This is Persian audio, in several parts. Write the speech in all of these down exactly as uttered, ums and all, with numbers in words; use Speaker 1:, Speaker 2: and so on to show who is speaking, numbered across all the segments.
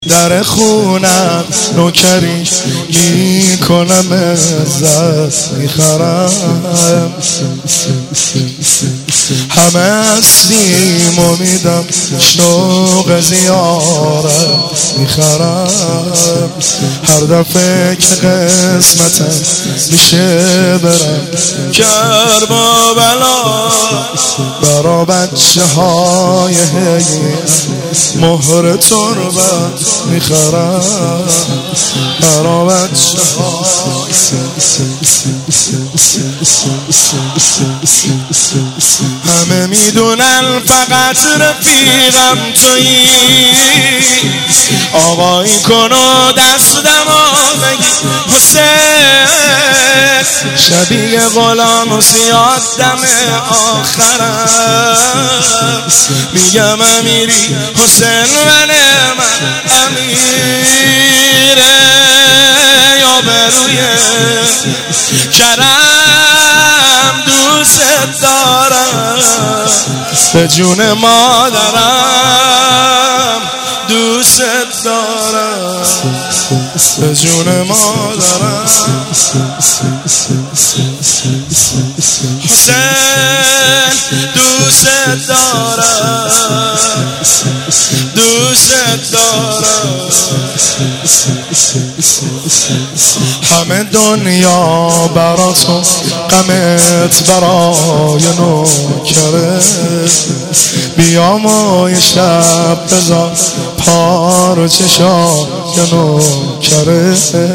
Speaker 1: در خونم نوکری میکنم، عزت میخرم، همه هستیم و میدم، شوق زیارت میخرم. هر دفعه که قسمتم میشه برم کرب و بلا، برا بچه های مهر تربت میخرم، برا بچه های همه میدونن فقط رفیقم تویی، آقایی کن و دستمو بگی حسین، شبیه غلام و زیاد دم آخرم، میگم امیری حسین منه، من امیره یا برویه کرم، دوست دارم به جون مادرم، دوست دارم به جون مادرم. حسین دوست دارم، دوست دارم. همه دنیا برا تو، غمت برای نوکره، بیا ما یه شب بذار پارو چشای نوکره،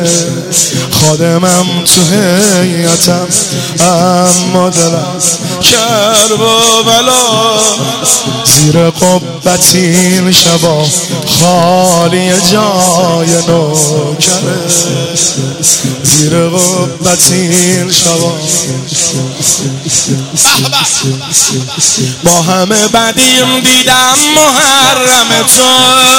Speaker 1: خادمم تو هیئتم اما دلم کرب و بلا، زیر قبتی شبا خالی جای نوکره، زیر قبتی شبا با همه بدیم دیدم محرم تو،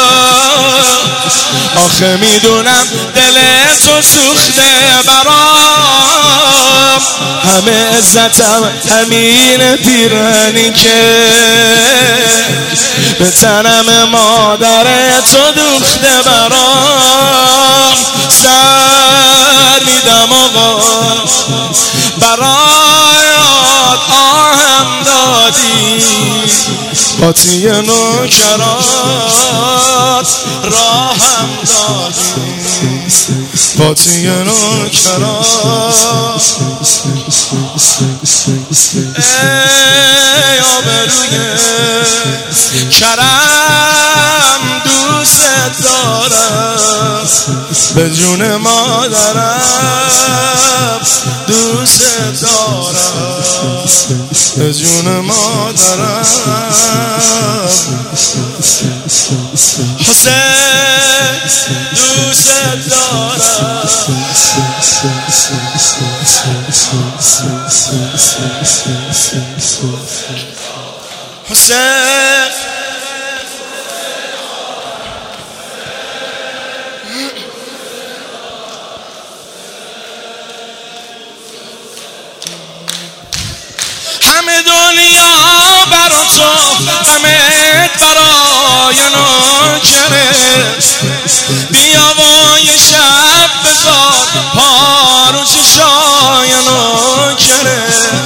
Speaker 1: آخه میدونم دل تو سوخته برام، همه عزتم همین پیرهنی که به تنم مادر تو دوخته برام، سر میدم آقا برایات آهم دادی، قاطی نوکرات راهم دادی، قاطی نوکرات ای آبروی کرم، دوست دارم به جون مادرم، دوست دارم به جون مادرم. حسین دوست دارم، حسین همه دنیا برا تو، غمت برای نوکره، بیا و یه شب بذار پارو چشای نوکره،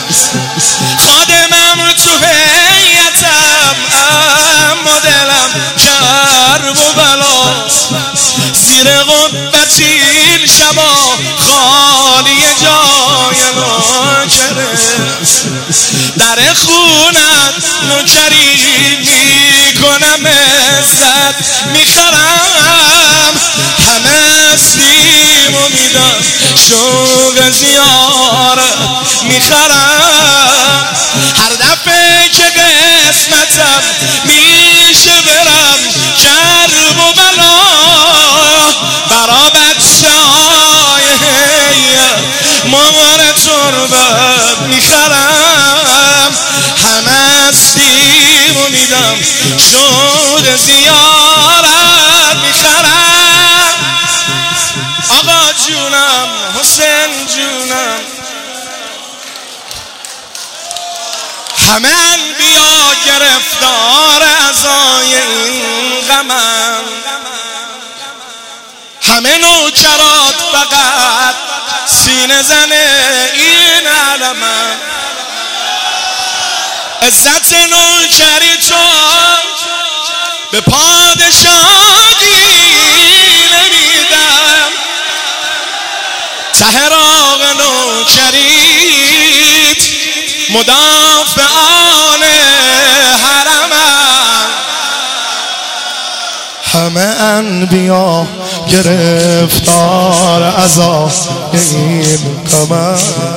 Speaker 1: خادمم تو هیئتم اما دلم کرب و بلا، زیر قبتی شبا خالی جای نوکره، در خونت نوکری میکنم، عزت میخرم، همه هستیم و میدم، شوق زیارت میخرم، هر دفعه که قسمتم میشه برم کرب و بلا، برا بچه های مهر تربت میخرم، همه هستیم و میدم، شوق زیارت میخرم. آقا جونم حسین جونم، همه انبیا گرفتار عزای این غمم، همه نوکرات فقط سینه زنه این علمم. عزت نوکری تو به پادشاهی نمیدم، ته راغ نوکریت مدافعان حرمم.
Speaker 2: همه انبیا گرفتار عذاب این قمر،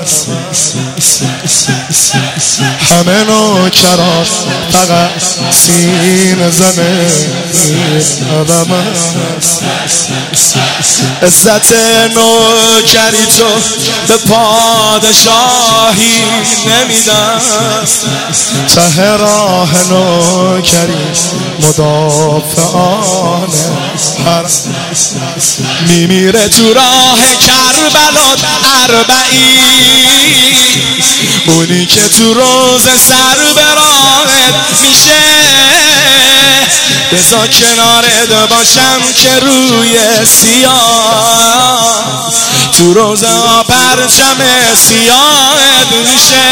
Speaker 2: همه نوکرات فقط سینه زنه این قدم.
Speaker 1: عزت نوکری تو به پادشاهی نمیدم،
Speaker 2: ته راه نوکری مدافعان حرم.
Speaker 1: میمیره تو راه کربلات اربعین، اونی که تو روز سر به راهت میشه. بذار کنارت باشم که روی سیاه، تو روز پرچم سیاهت میشه.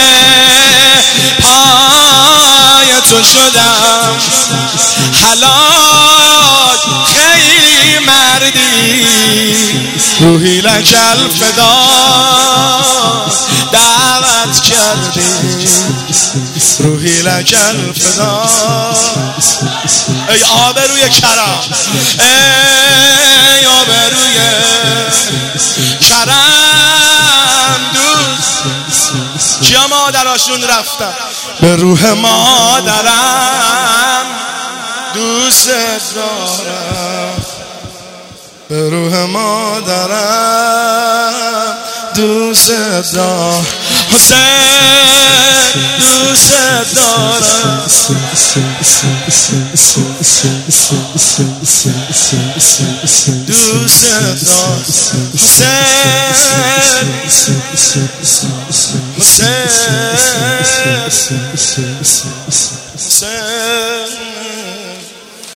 Speaker 1: پای تو شدم هلاک خیلی مردی، روحی لک الفدا دعوت کردی، روحی لک الفدا. ای آبروی کرم، ای آبروی کرم، دوست کیا مادراشون رفتن به روح مادرم دوست دارم، به روح مادرم دوست دارم. حسین دوست دارم، دوست دارم. حسین حسین حسین